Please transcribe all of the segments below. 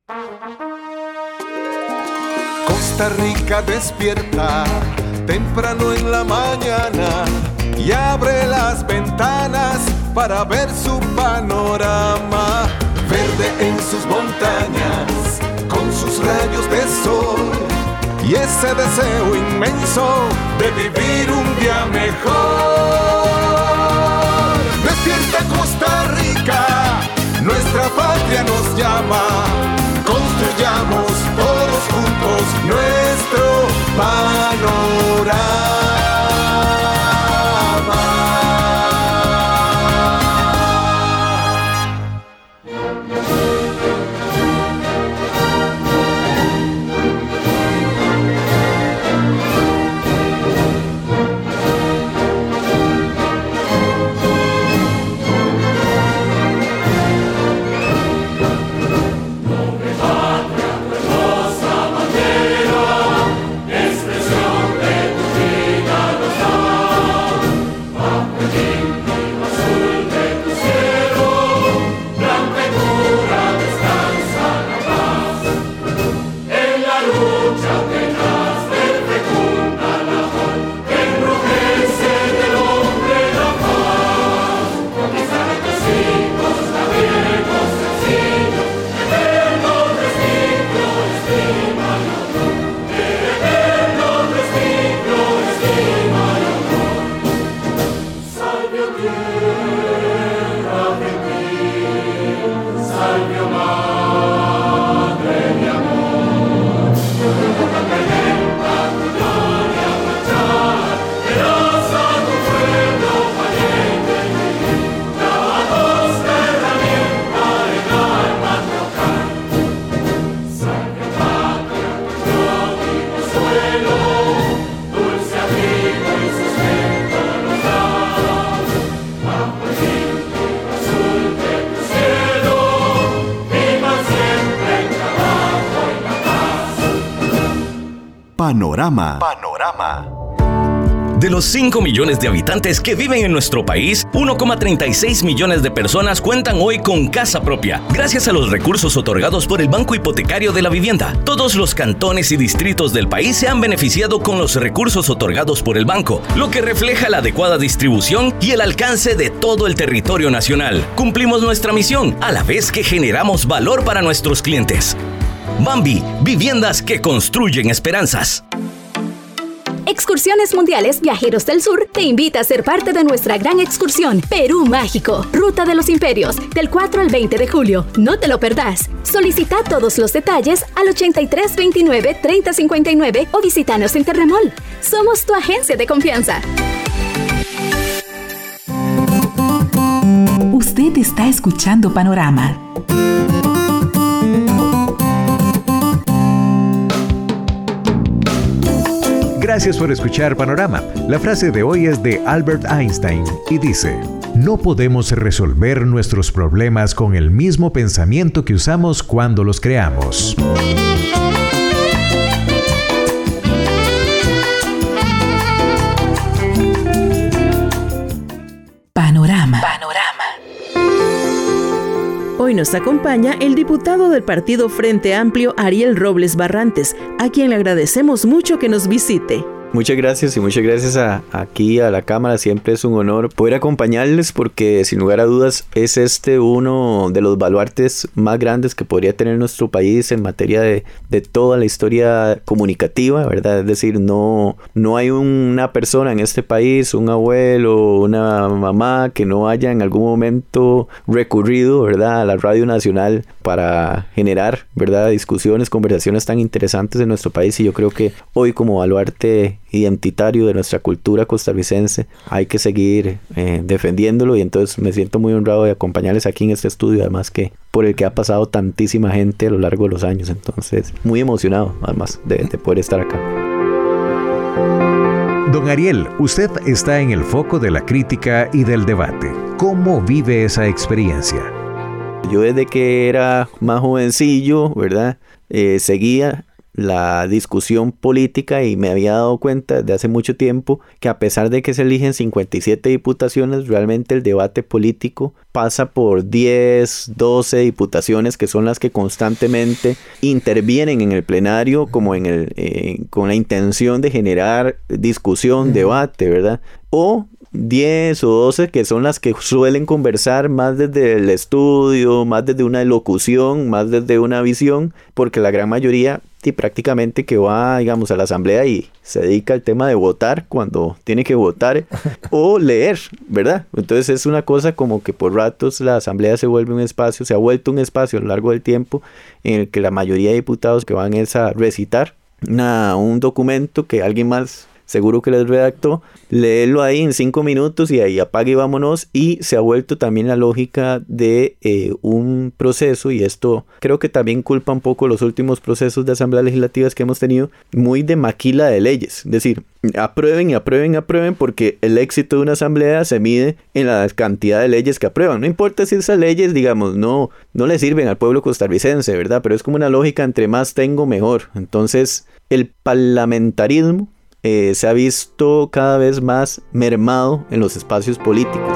Costa Rica despierta temprano en la mañana y abre las ventanas para ver su panorama. Verde en sus montañas, con sus rayos de sol y ese deseo inmenso de vivir un día mejor. Despierta Costa Rica, nuestra patria nos llama. Construyamos todos juntos nuestro panorama. Panorama. De los 5 millones de habitantes que viven en nuestro país, 1,36 millones de personas cuentan hoy con casa propia, gracias a los recursos otorgados por el Banco Hipotecario de la Vivienda. Todos los cantones y distritos del país se han beneficiado con los recursos otorgados por el banco, lo que refleja la adecuada distribución y el alcance de todo el territorio nacional. Cumplimos nuestra misión, a la vez que generamos valor para nuestros clientes. Bambi, viviendas que construyen esperanzas. Excursiones Mundiales Viajeros del Sur te invita a ser parte de nuestra gran excursión Perú Mágico, Ruta de los Imperios, del 4 al 20 de julio. No te lo perdás. Solicita todos los detalles al 8329-3059 o visítanos en Terremol. Somos tu agencia de confianza. Usted está escuchando Panorama. Gracias por escuchar Panorama. La frase de hoy es de Albert Einstein y dice: no podemos resolver nuestros problemas con el mismo pensamiento que usamos cuando los creamos. Panorama. Hoy nos acompaña el diputado del Partido Frente Amplio, Ariel Robles Barrantes, a quien le agradecemos mucho que nos visite. Muchas gracias y muchas gracias aquí a la Cámara. Siempre es un honor poder acompañarles porque sin lugar a dudas es uno de los baluartes más grandes que podría tener nuestro país en materia de toda la historia comunicativa, ¿verdad? Es decir, no hay una persona en este país, un abuelo, una mamá que no haya en algún momento recurrido, ¿verdad?, a la Radio Nacional para generar, ¿verdad?, discusiones, conversaciones tan interesantes en nuestro país. Y yo creo que hoy, como baluarte identitario de nuestra cultura costarricense, hay que seguir defendiéndolo, y entonces me siento muy honrado de acompañarles aquí en este estudio, además que por el que ha pasado tantísima gente a lo largo de los años. Entonces muy emocionado además de poder estar acá. Don Ariel, usted está en el foco de la crítica y del debate. ¿Cómo vive esa experiencia? Yo desde que era más jovencillo, ¿verdad?, seguía la discusión política y me había dado cuenta desde hace mucho tiempo que a pesar de que se eligen 57 diputaciones, realmente el debate político pasa por 10, 12 diputaciones que son las que constantemente intervienen en el plenario como con la intención de generar discusión, debate, ¿verdad? O 10 o 12 que son las que suelen conversar más desde el estudio, más desde una elocución, más desde una visión, porque la gran mayoría prácticamente que va, digamos, a la asamblea y se dedica al tema de votar cuando tiene que votar o leer, ¿verdad? Entonces es una cosa como que por ratos la asamblea se ha vuelto un espacio a lo largo del tiempo en el que la mayoría de diputados que van es a recitar un documento que alguien más seguro que les redactó, leerlo ahí en 5 minutos y ahí apague y vámonos, y se ha vuelto también la lógica de un proceso, y esto creo que también culpa un poco los últimos procesos de asambleas legislativas que hemos tenido, muy de maquila de leyes, es decir, aprueben y aprueben y aprueben, porque el éxito de una asamblea se mide en la cantidad de leyes que aprueban, no importa si esas leyes, digamos, no le sirven al pueblo costarricense, ¿verdad? Pero es como una lógica, entre más tengo mejor. Entonces el parlamentarismo se ha visto cada vez más mermado en los espacios políticos.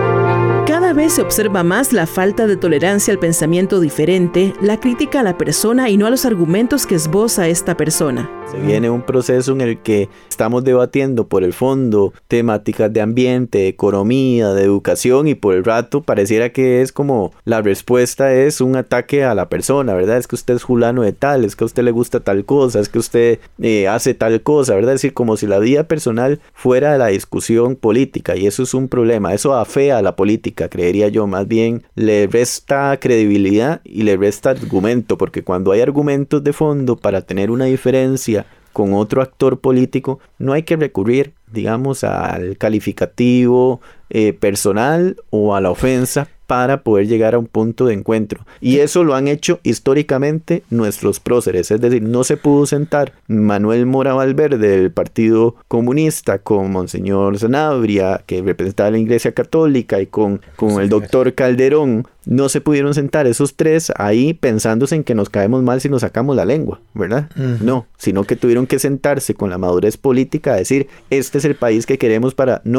Cada vez se observa más la falta de tolerancia al pensamiento diferente, la crítica a la persona y no a los argumentos que esboza esta persona. Se viene un proceso en el que estamos debatiendo por el fondo temáticas de ambiente, de economía, de educación, y por el rato pareciera que es como la respuesta es un ataque a la persona, ¿verdad? Es que usted es fulano de tal, es que a usted le gusta tal cosa, es que usted hace tal cosa, ¿verdad? Es decir, como si la vida personal fuera de la discusión política, y eso es un problema, eso afea a la política, creería yo, más bien le resta credibilidad y le resta argumento, porque cuando hay argumentos de fondo para tener una diferencia con otro actor político, no hay que recurrir, digamos, al calificativo personal o a la ofensa para poder llegar a un punto de encuentro. Y eso lo han hecho históricamente nuestros próceres. Es decir, no se pudo sentar Manuel Mora Valverde del Partido Comunista con Monseñor Sanabria, que representaba la Iglesia Católica, y con el doctor Calderón. No se pudieron sentar esos tres ahí pensándose en que nos caemos mal si nos sacamos la lengua, ¿verdad? No, sino que tuvieron que sentarse con la madurez política a decir, este es el país que queremos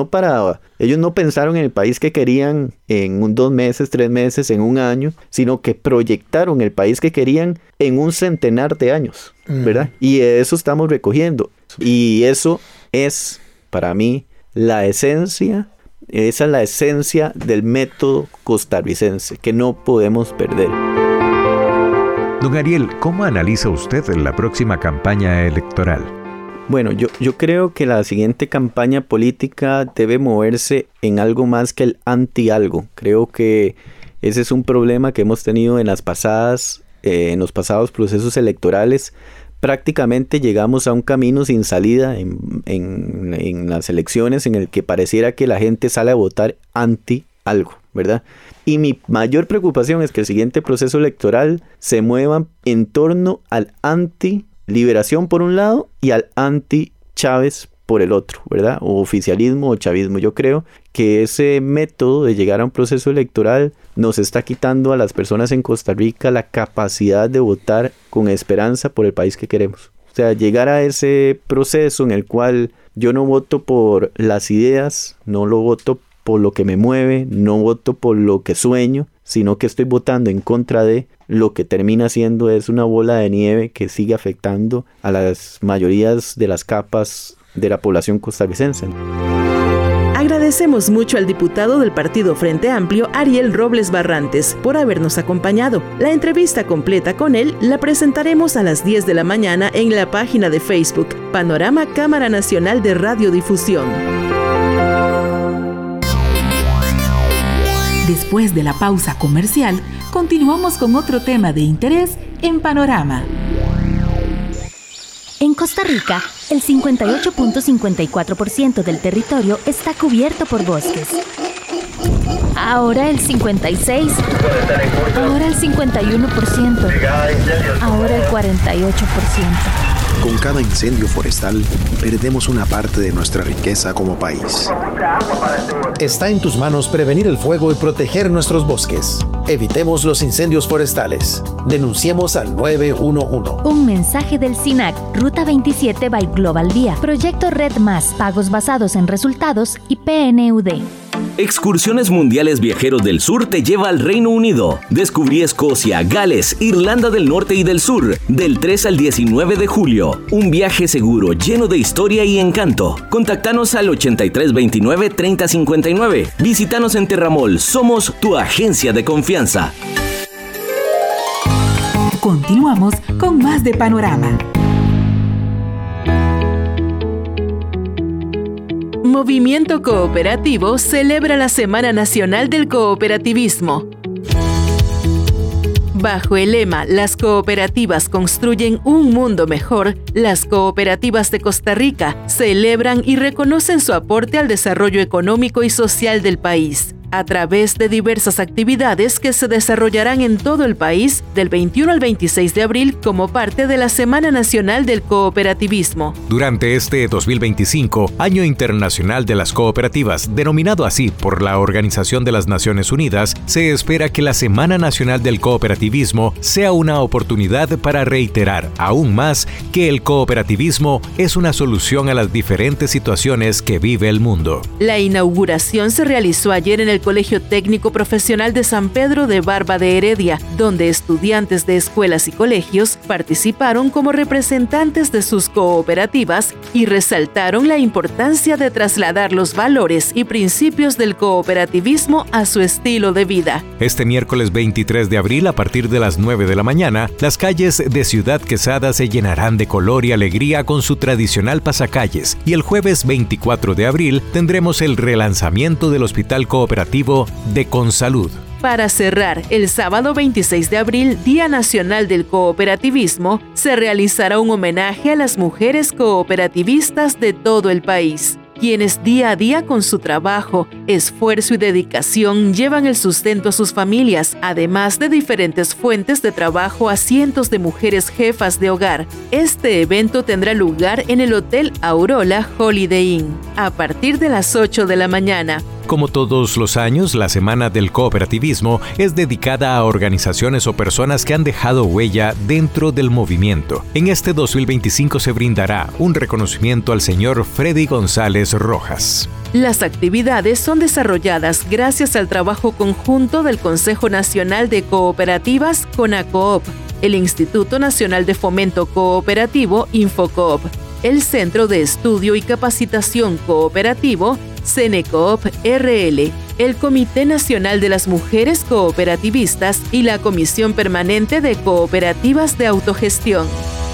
ellos no pensaron en el país que querían en 2 meses, 3 meses, en 1 año, sino que proyectaron el país que querían en un centenar de años, ¿verdad? Y eso estamos recogiendo. Y eso es, para mí, esa es la esencia del método costarricense, que no podemos perder. Don Ariel, ¿cómo analiza usted la próxima campaña electoral? Bueno, yo creo que la siguiente campaña política debe moverse en algo más que el anti-algo. Creo que ese es un problema que hemos tenido en los pasados procesos electorales. Prácticamente llegamos a un camino sin salida en las elecciones, en el que pareciera que la gente sale a votar anti algo, ¿verdad? Y mi mayor preocupación es que el siguiente proceso electoral se mueva en torno al anti-liberación por un lado y al anti-Chávez por el otro, ¿verdad? O oficialismo o chavismo. Yo creo que ese método de llegar a un proceso electoral nos está quitando a las personas en Costa Rica la capacidad de votar con esperanza por el país que queremos. O sea, llegar a ese proceso en el cual yo no voto por las ideas, no lo voto por lo que me mueve, no voto por lo que sueño, sino que estoy votando en contra de, lo que termina siendo es una bola de nieve que sigue afectando a las mayorías de las capas de la población costarricense. Agradecemos mucho al diputado del Partido Frente Amplio, Ariel Robles Barrantes, por habernos acompañado. La entrevista completa con él la presentaremos a las 10 de la mañana en la página de Facebook, Panorama Cámara Nacional de Radiodifusión. Después de la pausa comercial, continuamos con otro tema de interés en Panorama. En Costa Rica, el 58.54% del territorio está cubierto por bosques. Ahora el 56%. Ahora el 51%. Ahora el 48%. Con cada incendio forestal, perdemos una parte de nuestra riqueza como país. Está en tus manos prevenir el fuego y proteger nuestros bosques. Evitemos los incendios forestales. Denunciemos al 911. Un mensaje del SINAC, Ruta 27 by Global Vía, Proyecto Red Más, pagos basados en resultados y PNUD. Excursiones Mundiales Viajeros del Sur te lleva al Reino Unido. Descubrí Escocia, Gales, Irlanda del Norte y del Sur, del 3 al 19 de julio. Un viaje seguro, lleno de historia y encanto. Contactanos al 8329-3059. Visítanos en Terramol. Somos tu agencia de confianza. Continuamos con más de Panorama. Movimiento Cooperativo celebra la Semana Nacional del Cooperativismo. Bajo el lema "Las cooperativas construyen un mundo mejor", las cooperativas de Costa Rica celebran y reconocen su aporte al desarrollo económico y social del país, a través de diversas actividades que se desarrollarán en todo el país del 21 al 26 de abril como parte de la Semana Nacional del Cooperativismo. Durante este 2025, Año Internacional de las Cooperativas, denominado así por la Organización de las Naciones Unidas, se espera que la Semana Nacional del Cooperativismo sea una oportunidad para reiterar aún más que el cooperativismo es una solución a las diferentes situaciones que vive el mundo. La inauguración se realizó ayer en el Colegio Técnico Profesional de San Pedro de Barba de Heredia, donde estudiantes de escuelas y colegios participaron como representantes de sus cooperativas y resaltaron la importancia de trasladar los valores y principios del cooperativismo a su estilo de vida. Este miércoles 23 de abril, a partir de las 9 de la mañana, las calles de Ciudad Quesada se llenarán de color y alegría con su tradicional pasacalles, y el jueves 24 de abril tendremos el relanzamiento del Hospital Cooperativo de Consalud. Para cerrar, el sábado 26 de abril, Día Nacional del Cooperativismo, se realizará un homenaje a las mujeres cooperativistas de todo el país, quienes día a día con su trabajo, esfuerzo y dedicación llevan el sustento a sus familias, además de diferentes fuentes de trabajo a cientos de mujeres jefas de hogar. Este evento tendrá lugar en el Hotel Aurora Holiday Inn, a partir de las 8 de la mañana. Como todos los años, la Semana del Cooperativismo es dedicada a organizaciones o personas que han dejado huella dentro del movimiento. En este 2025 se brindará un reconocimiento al señor Freddy González Rojas. Las actividades son desarrolladas gracias al trabajo conjunto del Consejo Nacional de Cooperativas, CONACOOP, el Instituto Nacional de Fomento Cooperativo, Infocoop, el Centro de Estudio y Capacitación Cooperativo, CENECOOP RL, el Comité Nacional de las Mujeres Cooperativistas y la Comisión Permanente de Cooperativas de Autogestión.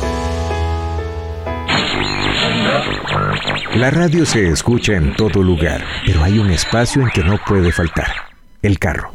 La radio se escucha en todo lugar, pero hay un espacio en que no puede faltar: el carro.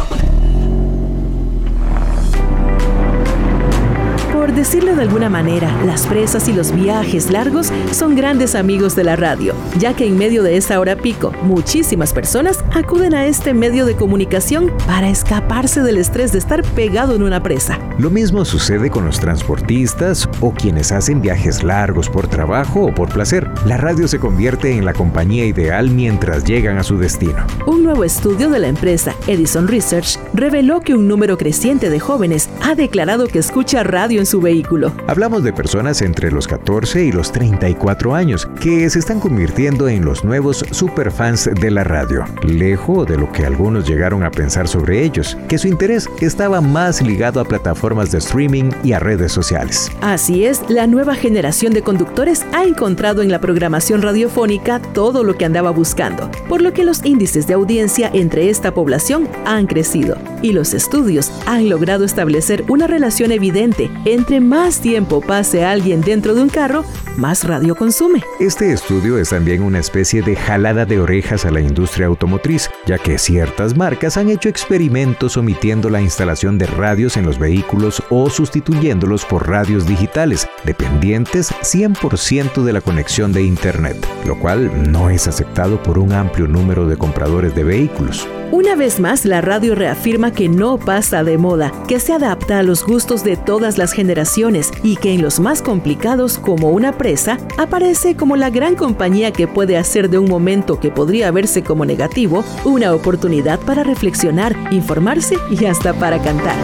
Por decirlo de alguna manera, las presas y los viajes largos son grandes amigos de la radio, ya que en medio de esa hora pico, muchísimas personas acuden a este medio de comunicación para escaparse del estrés de estar pegado en una presa. Lo mismo sucede con los transportistas o quienes hacen viajes largos por trabajo o por placer. La radio se convierte en la compañía ideal mientras llegan a su destino. Un nuevo estudio de la empresa Edison Research reveló que un número creciente de jóvenes ha declarado que escucha radio en su vehículo. Hablamos de personas entre los 14 y los 34 años que se están convirtiendo en los nuevos superfans de la radio, lejos de lo que algunos llegaron a pensar sobre ellos, que su interés estaba más ligado a plataformas de streaming y a redes sociales. Así es, la nueva generación de conductores ha encontrado en la programación radiofónica todo lo que andaba buscando, por lo que los índices de audiencia entre esta población han crecido y los estudios han logrado establecer una relación evidente entre más tiempo pase alguien dentro de un carro, más radio consume. Este estudio es también una especie de jalada de orejas a la industria automotriz, ya que ciertas marcas han hecho experimentos omitiendo la instalación de radios en los vehículos o sustituyéndolos por radios digitales, dependientes 100% de la conexión de Internet, lo cual no es aceptado por un amplio número de compradores de vehículos. Una vez más, la radio reafirma que no pasa de moda, que se adapta a los gustos de todas las generaciones y que en los más complicados, como una presa, aparece como la gran compañía que puede hacer de un momento que podría verse como negativo una oportunidad para reflexionar, informarse y hasta para cantar.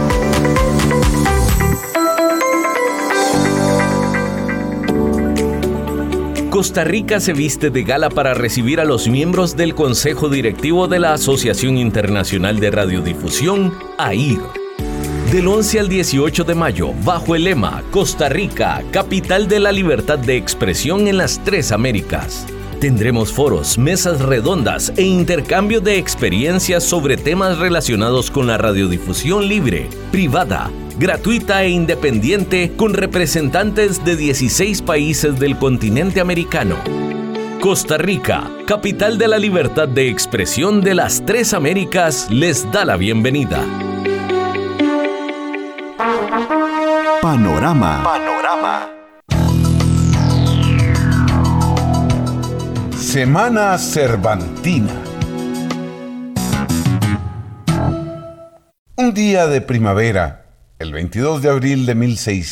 Costa Rica se viste de gala para recibir a los miembros del Consejo Directivo de la Asociación Internacional de Radiodifusión, AIR. Del 11 al 18 de mayo, bajo el lema Costa Rica, capital de la libertad de expresión en las 3 Américas. Tendremos foros, mesas redondas e intercambio de experiencias sobre temas relacionados con la radiodifusión libre, privada, gratuita e independiente con representantes de 16 países del continente americano. Costa Rica, capital de la libertad de expresión de las 3 Américas, les da la bienvenida. Panorama. Semana Cervantina. Un día de primavera, el 22 de abril de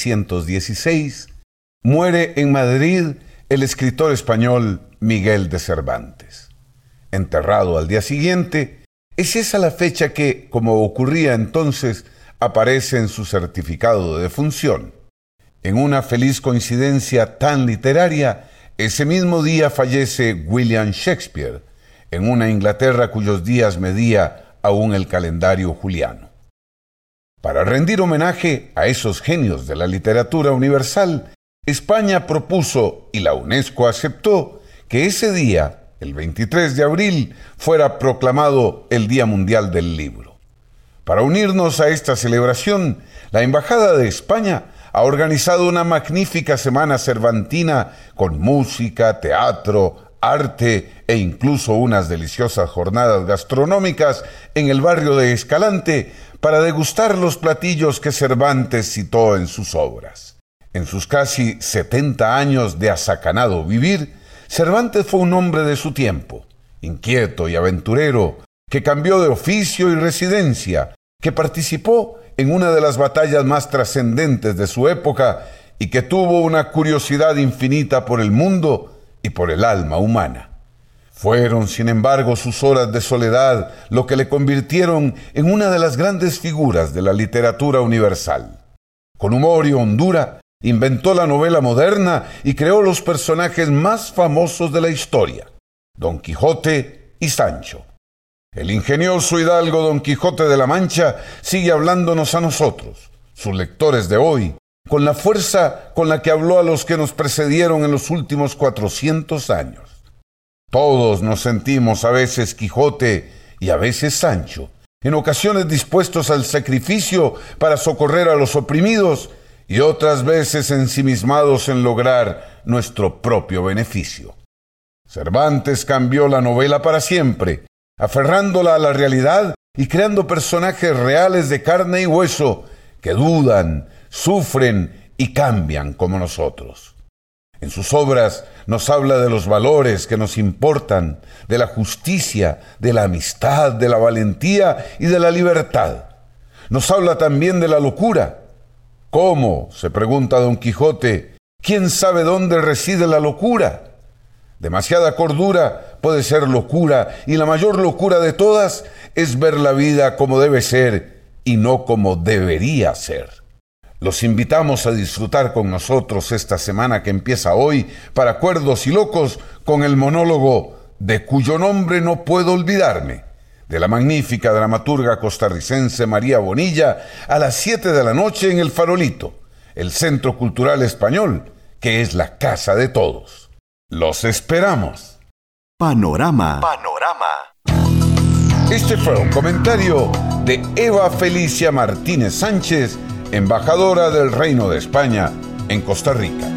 1616, muere en Madrid el escritor español Miguel de Cervantes. Enterrado al día siguiente, es esa la fecha que, como ocurría entonces, aparece en su certificado de defunción. En una feliz coincidencia tan literaria, ese mismo día fallece William Shakespeare, en una Inglaterra cuyos días medía aún el calendario juliano. Para rendir homenaje a esos genios de la literatura universal, España propuso, y la UNESCO aceptó, que ese día, el 23 de abril, fuera proclamado el Día Mundial del Libro. Para unirnos a esta celebración, la Embajada de España ha organizado una magnífica semana cervantina con música, teatro, arte e incluso unas deliciosas jornadas gastronómicas en el barrio de Escalante para degustar los platillos que Cervantes citó en sus obras. En sus casi 70 años de asacanado vivir, Cervantes fue un hombre de su tiempo, inquieto y aventurero, que cambió de oficio y residencia, que participó en una de las batallas más trascendentes de su época y que tuvo una curiosidad infinita por el mundo y por el alma humana. Fueron, sin embargo, sus horas de soledad lo que le convirtieron en una de las grandes figuras de la literatura universal. Con humor y hondura, inventó la novela moderna y creó los personajes más famosos de la historia, Don Quijote y Sancho. El ingenioso hidalgo Don Quijote de la Mancha sigue hablándonos a nosotros, sus lectores de hoy, con la fuerza con la que habló a los que nos precedieron en los últimos 400 años. Todos nos sentimos a veces Quijote y a veces Sancho, en ocasiones dispuestos al sacrificio para socorrer a los oprimidos y otras veces ensimismados en lograr nuestro propio beneficio. Cervantes cambió la novela para siempre, aferrándola a la realidad y creando personajes reales de carne y hueso que dudan, sufren y cambian como nosotros. En sus obras nos habla de los valores que nos importan, de la justicia, de la amistad, de la valentía y de la libertad. Nos habla también de la locura. ¿Cómo?, se pregunta Don Quijote, ¿quién sabe dónde reside la locura? Demasiada cordura puede ser locura, y la mayor locura de todas es ver la vida como debe ser y no como debería ser. Los invitamos a disfrutar con nosotros esta semana que empieza hoy para Cuerdos y Locos con el monólogo De cuyo nombre no puedo olvidarme, de la magnífica dramaturga costarricense María Bonilla, a las 7 de la noche en El Farolito, el Centro Cultural Español, que es la casa de todos. ¡Los esperamos! Panorama. Este fue un comentario de Eva Felicia Martínez Sánchez, embajadora del Reino de España en Costa Rica.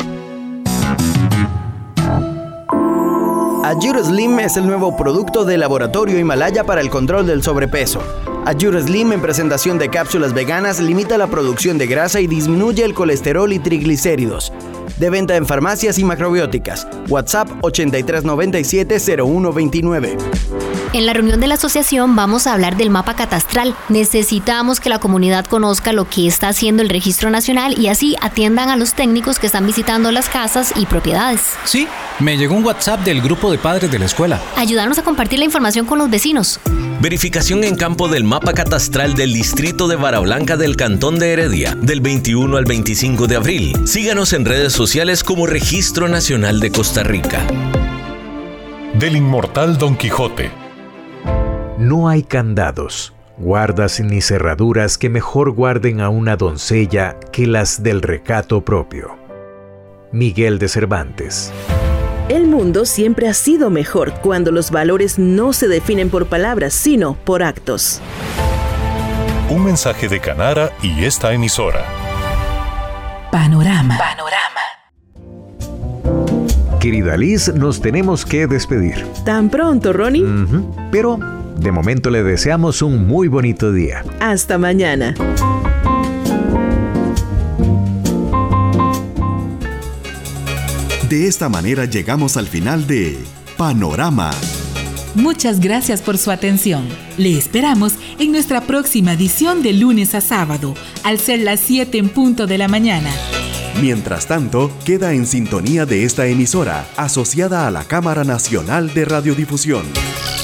Adjure Slim es el nuevo producto de Laboratorio Himalaya para el control del sobrepeso. Adjure Slim, en presentación de cápsulas veganas, limita la producción de grasa y disminuye el colesterol y triglicéridos. De venta en farmacias y macrobióticas. WhatsApp 8397-0129. En la reunión de la asociación vamos a hablar del mapa catastral. Necesitamos que la comunidad conozca lo que está haciendo el Registro Nacional y así atiendan a los técnicos que están visitando las casas y propiedades. Sí, me llegó un WhatsApp del grupo de padres de la escuela. Ayúdanos a compartir la información con los vecinos. Verificación en campo del mapa catastral del distrito de Barablanca del Cantón de Heredia, del 21 al 25 de abril. Síganos en redes sociales como Registro Nacional de Costa Rica. Del inmortal Don Quijote. No hay candados, guardas ni cerraduras que mejor guarden a una doncella que las del recato propio. Miguel de Cervantes. El mundo siempre ha sido mejor cuando los valores no se definen por palabras, sino por actos. Un mensaje de Canara y esta emisora. Panorama. Querida Liz, nos tenemos que despedir. ¿Tan pronto, Ronnie? Pero de momento le deseamos un muy bonito día. Hasta mañana. De esta manera llegamos al final de Panorama. Muchas gracias por su atención. Le esperamos en nuestra próxima edición de lunes a sábado, al ser las 7 en punto de la mañana. Mientras tanto, queda en sintonía de esta emisora, asociada a la Cámara Nacional de Radiodifusión.